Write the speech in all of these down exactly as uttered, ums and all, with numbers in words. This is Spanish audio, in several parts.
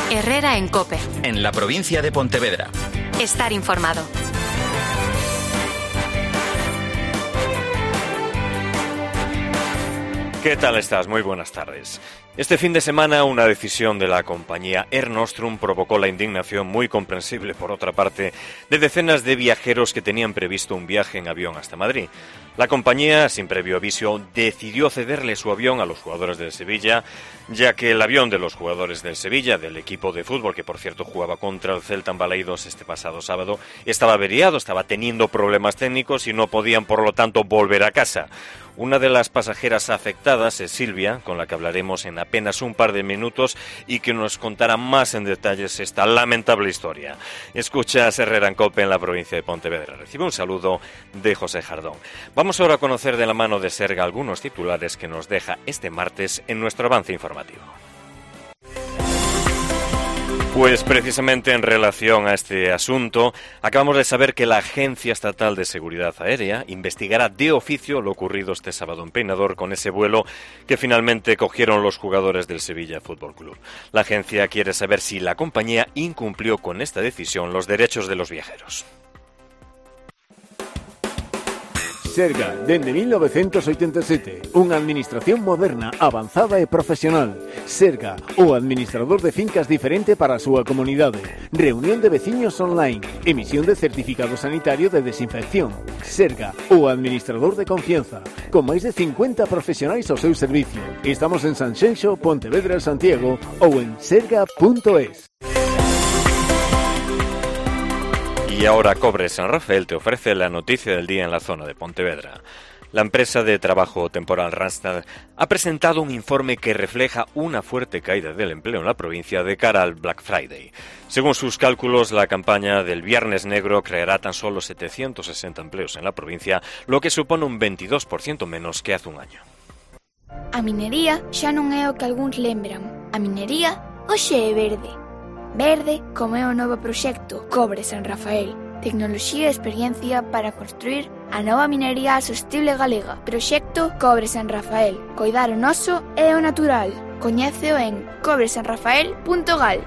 Herrera en COPE. En la provincia de Pontevedra. Estar informado. ¿Qué tal estás? Muy buenas tardes. Este fin de semana una decisión de la compañía Air Nostrum provocó la indignación, muy comprensible por otra parte, de decenas de viajeros que tenían previsto un viaje en avión hasta Madrid. La compañía, sin previo aviso, decidió cederle su avión a los jugadores del Sevilla, ya que el avión de los jugadores del Sevilla, del equipo de fútbol, que por cierto jugaba contra el Celta en Balaidos este pasado sábado, estaba averiado, estaba teniendo problemas técnicos y no podían, por lo tanto, volver a casa. Una de las pasajeras afectadas es Silvia, con la que hablaremos en apenas un par de minutos y que nos contará más en detalles esta lamentable historia. Escucha Herrera en COPE en la provincia de Pontevedra. Recibe un saludo de José Jardón. Vamos ahora a conocer de la mano de Serga algunos titulares que nos deja este martes en nuestro avance informativo. Pues precisamente en relación a este asunto, acabamos de saber que la Agencia Estatal de Seguridad Aérea investigará de oficio lo ocurrido este sábado en Peinador con ese vuelo que finalmente cogieron los jugadores del Sevilla Fútbol Club. La agencia quiere saber si la compañía incumplió con esta decisión los derechos de los viajeros. Serga, dende mil novecientos oitenta e sete, unha administración moderna, avanzada e profesional. Serga, o administrador de fincas diferente para a súa comunidade. Reunión de veciños online. Emisión de certificado sanitario de desinfección. Serga, o administrador de confianza. Con máis de cincuenta profesionais ao seu servicio. Estamos en Sanxenxo, Pontevedra, Santiago ou en serga punto es. Y ahora Cobre San Rafael te ofrece la noticia del día en la zona de Pontevedra. La empresa de trabajo temporal Randstad ha presentado un informe que refleja una fuerte caída del empleo en la provincia de cara al Black Friday. Según sus cálculos, la campaña del Viernes Negro creará tan solo setecientos sesenta empleos en la provincia, lo que supone un veintidós por ciento menos que hace un año. A minería xa non é o que algúns lembran. A minería hoxe é verde. Verde como é o novo proxecto Cobre San Rafael. Tecnoloxía e experiencia para construir a nova minería sostible galega. Proxecto Cobre San Rafael. Coidar o noso e o natural. Coñéceo en cobre san rafael punto gal.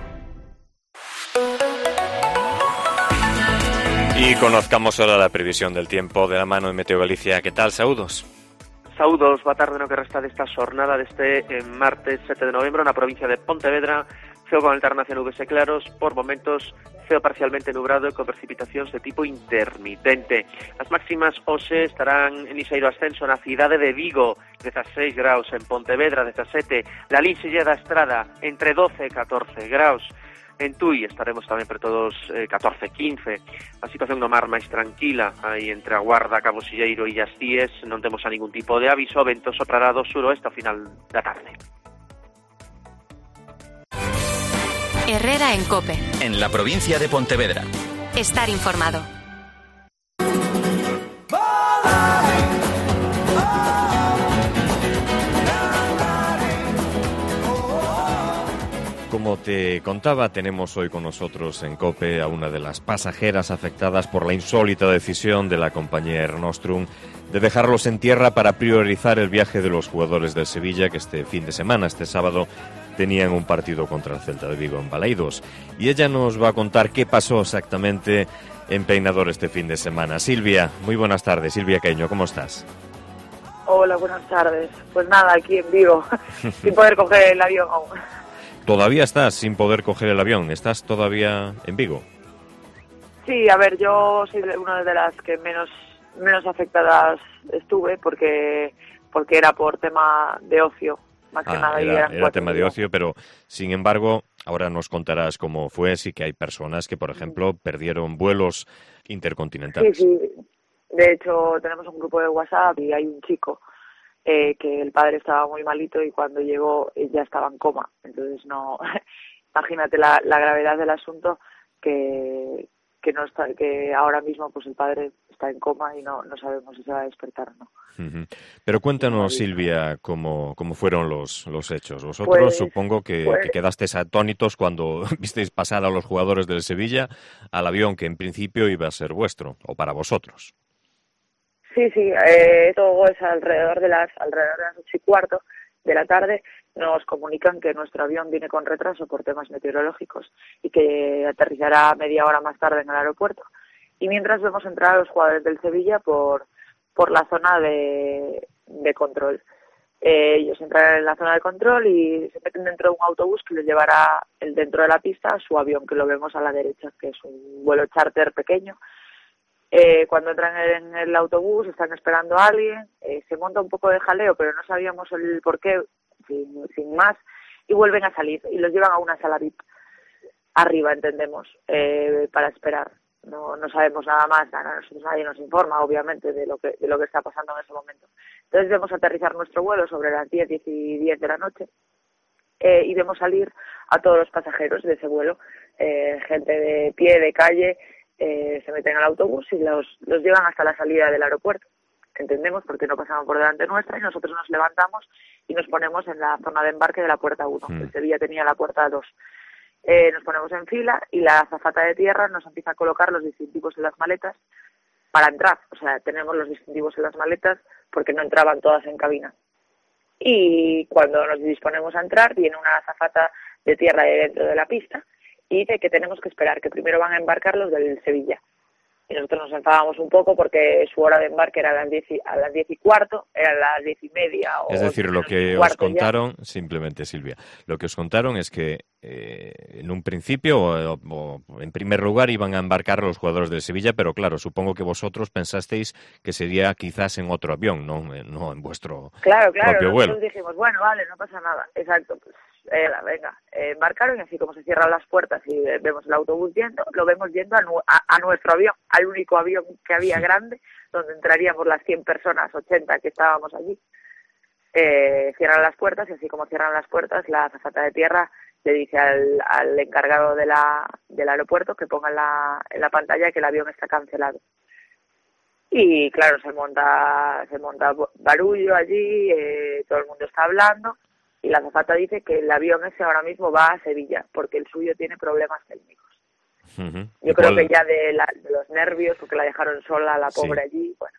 Y conozcamos ahora la previsión del tiempo de la mano de Meteo Galicia. ¿Qué tal? Saúdos. Saúdos, boa tarde no que resta desta xornada deste eh, martes sete de novembro na provincia de Pontevedra. Ceo con alternancia nubes e claros, por momentos ceo parcialmente nublado e con precipitacións de tipo intermitente. As máximas hoxe estarán en lixeiro ascenso na cidade de Vigo, dezaseis graus, en Pontevedra dezasete, la Linxelle da Estrada entre doce e catorce graus, en Tui estaremos tamén por todos eh, catorce quince. A situación no mar máis tranquila, aí entre a Guarda, Cabo Silleiro e Illas Cíes, non temos a ningún tipo de aviso, vento soprará do suroeste ao final da tarde. Herrera en COPE. En la provincia de Pontevedra. Estar informado. Como te contaba, tenemos hoy con nosotros en COPE a una de las pasajeras afectadas por la insólita decisión de la compañía Air Nostrum de dejarlos en tierra para priorizar el viaje de los jugadores del Sevilla, que este fin de semana, este sábado, tenían un partido contra el Celta de Vigo en Balaidos. Y ella nos va a contar qué pasó exactamente en Peinador este fin de semana. Silvia, muy buenas tardes. Silvia Queño, ¿cómo estás? Hola, buenas tardes. Pues nada, aquí en Vigo, sin poder coger el avión aún. ¿Todavía estás sin poder coger el avión? ¿Estás todavía en Vigo? Sí, a ver, yo soy una de las que menos menos afectadas estuve porque porque era por tema de ocio, más que ah, nada. Era, y eran era tema de ocio, pero sin embargo, ahora nos contarás cómo fue. Sí que hay personas que, por ejemplo, perdieron vuelos intercontinentales. Sí, sí. De hecho, tenemos un grupo de WhatsApp y hay un chico eh, que el padre estaba muy malito y cuando llegó eh, ya estaba en coma. Entonces, no, imagínate la, la gravedad del asunto, que que no está, que ahora mismo pues el padre está en coma y no, no sabemos si se va a despertar o no. Uh-huh. Pero cuéntanos, Silvia, cómo, cómo fueron los, los hechos. Vosotros pues, supongo que, pues... que quedasteis atónitos cuando visteis pasar a los jugadores del Sevilla al avión que en principio iba a ser vuestro, o para vosotros. Sí, sí, eh, todo es alrededor de las alrededor de las ocho y cuarto de la tarde nos comunican que nuestro avión viene con retraso por temas meteorológicos y que aterrizará media hora más tarde en el aeropuerto. Y mientras vemos entrar a los jugadores del Sevilla por, por la zona de, de control. Eh, ellos entran en la zona de control y se meten dentro de un autobús que les llevará el dentro de la pista a su avión, que lo vemos a la derecha, que es un vuelo charter pequeño. Eh, cuando entran en el autobús están esperando a alguien, eh, se monta un poco de jaleo, pero no sabíamos el por qué, sin, sin más, y vuelven a salir y los llevan a una sala V I P arriba, entendemos, eh, para esperar. No, no sabemos nada más, a nosotros nadie nos informa, obviamente, de lo que de lo que está pasando en ese momento. Entonces vemos aterrizar nuestro vuelo sobre las diez, diez y diez de la noche eh, y vemos salir a todos los pasajeros de ese vuelo, eh, gente de pie, de calle, eh, se meten al autobús y los, los llevan hasta la salida del aeropuerto. Entendemos porque no pasaban por delante nuestra y nosotros nos levantamos y nos ponemos en la zona de embarque de la puerta uno. Mm. El Sevilla tenía la puerta dos. Eh, nos ponemos en fila y la azafata de tierra nos empieza a colocar los distintivos en las maletas para entrar. O sea, tenemos los distintivos en las maletas porque no entraban todas en cabina. Y cuando nos disponemos a entrar, viene una azafata de tierra de dentro de la pista y dice que tenemos que esperar, que primero van a embarcar los del Sevilla. Y nosotros nos enfadamos un poco porque su hora de embarque era a las diez y, a las diez y cuarto, eran las diez y media. O es decir, lo que os contaron, ya. simplemente Silvia, lo que os contaron es que eh, en un principio, o, o en primer lugar, iban a embarcar los jugadores del Sevilla, pero claro, supongo que vosotros pensasteis que sería quizás en otro avión, no, no en vuestro claro, claro, propio vuelo. Nosotros dijimos, bueno, vale, no pasa nada, exacto, pues eh, venga, eh, embarcaron y así como se cierran las puertas y eh, vemos el autobús yendo, lo vemos yendo a, nu a, a nuestro avión, al único avión que había sí. grande, donde entraríamos las cien personas, ochenta que estábamos allí. Eh, cierran las puertas y así como cierran las puertas, la azafata de tierra le dice al, al encargado de la, del aeropuerto que ponga en la, en la pantalla que el avión está cancelado. Y claro, se monta, se monta barullo allí, eh, todo el mundo está hablando y la azafata dice que el avión ese ahora mismo va a Sevilla porque el suyo tiene problemas técnicos. Uh-huh. Yo creo que ya de, la, de los nervios, porque la dejaron sola la pobre sí. allí, bueno.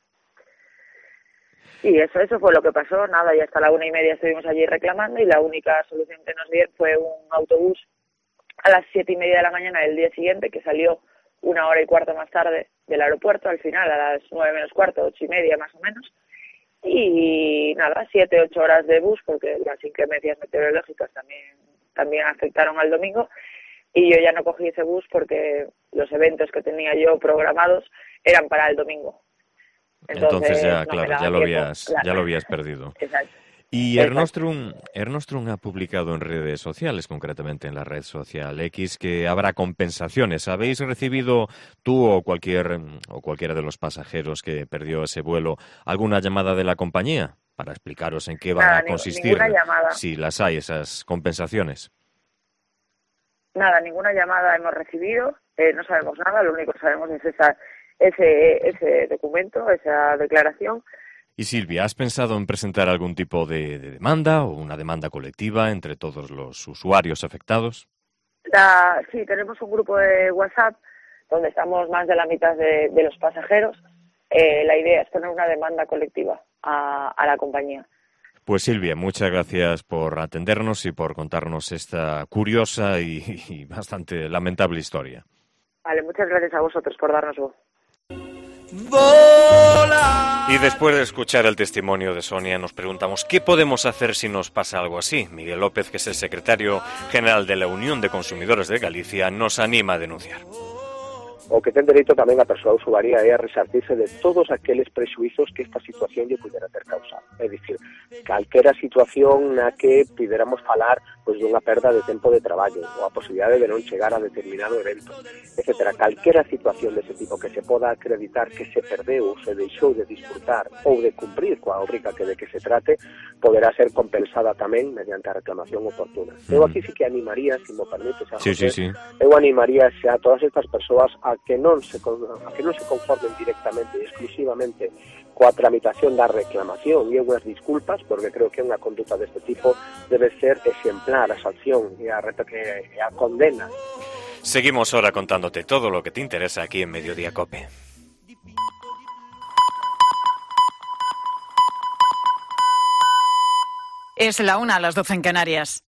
Y eso, eso fue lo que pasó, nada, y hasta la una y media estuvimos allí reclamando y la única solución que nos dieron fue un autobús a las siete y media de la mañana del día siguiente que salió una hora y cuarto más tarde del aeropuerto, al final a las nueve menos cuarto, ocho y media más o menos, y nada, siete, ocho horas de bus porque las inclemencias meteorológicas también, también afectaron al domingo y yo ya no cogí ese bus porque los eventos que tenía yo programados eran para el domingo. Entonces, Entonces ya, no claro, ya lo, habías, claro. ya lo habías perdido. Exacto. Y Air Nostrum, Air Nostrum ha publicado en redes sociales, concretamente en la red social X, que habrá compensaciones. ¿Habéis recibido tú o cualquier o cualquiera de los pasajeros que perdió ese vuelo alguna llamada de la compañía para explicaros en qué van Nada, a consistir? Si las hay, esas compensaciones. Nada, ninguna llamada hemos recibido, eh, no sabemos nada, lo único que sabemos es esa, ese, ese documento, esa declaración. Y Silvia, ¿has pensado en presentar algún tipo de, de demanda o una demanda colectiva entre todos los usuarios afectados? La, sí, tenemos un grupo de WhatsApp donde estamos más de la mitad de, de los pasajeros. Eh, la idea es poner una demanda colectiva a, a la compañía. Pues Silvia, muchas gracias por atendernos y por contarnos esta curiosa y, y bastante lamentable historia. Vale, muchas gracias a vosotros por darnos voz. Y después de escuchar el testimonio de Sonia, nos preguntamos ¿qué podemos hacer si nos pasa algo así? Miguel López, que es el secretario general de la Unión de Consumidores de Galicia, nos anima a denunciar. O que ten dereito tamén a persoa usuaria é a resartirse de todos aqueles prexuizos que esta situación lle pudera ter causado. É dicir, calquera situación na que puderamos falar pois dunha perda de tempo de traballo ou a posibilidade de non chegar a determinado evento, etcétera. Calquera situación dese tipo que se poda acreditar que se perdeu ou se deixou de disfrutar ou de cumprir coa obriga que de que se trate, poderá ser compensada tamén mediante a reclamación oportuna. Mm. Eu aquí sí que animaría, se me permite, xa, sí, sí, sí. eu animaría xa a todas estas persoas a que non se a que non se conformen directamente e exclusivamente coa tramitación da reclamación e unhas disculpas, porque creo que unha conduta deste tipo debe ser exemplar a sanción e a, e a condena. Seguimos ahora contándote todo lo que te interesa aquí en Mediodía Cope. Es la una a las doce en Canarias.